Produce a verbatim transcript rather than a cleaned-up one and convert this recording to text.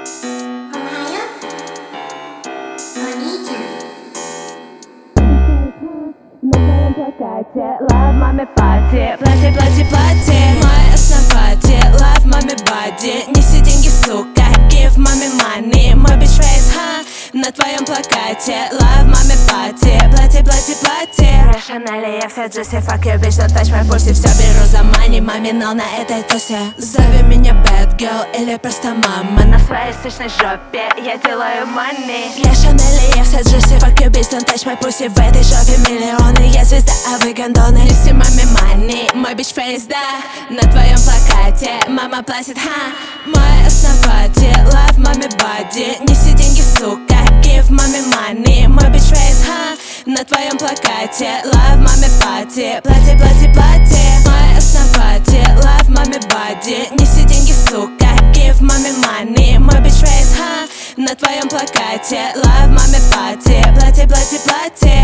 Love маме пати, плати, плати, плати. Мое основание, love маме body. Неси деньги, сука, give маме money. Мой bitch face, ха, на твоем плакате. Love маме пати, плати, плати, плати. Шанели, я вся Джесси, fuck you, bitch, don't touch my pussy. Все беру за money, маминал на этой тусе. Зови меня bad girl или просто мама. На своей сочной жопе я делаю money. Я Шанели, я вся Джесси, fuck you, bitch, don't touch my pussy. В этой жопе миллионы, я звезда, а вы гондоны. Неси маме money, мой bitch face, да. На твоем плакате мама платит, ха. Мое основание, love маме body. Неси деньги, сука, give маме money. Мой bitch face, ха. На твоем плакате love маме пати, плати, плати, плати. Мое основание, love маме body. Неси деньги, сука, give маме money. Мой bitch face, ха. На твоем плакате love маме пати, плати, плати, плати.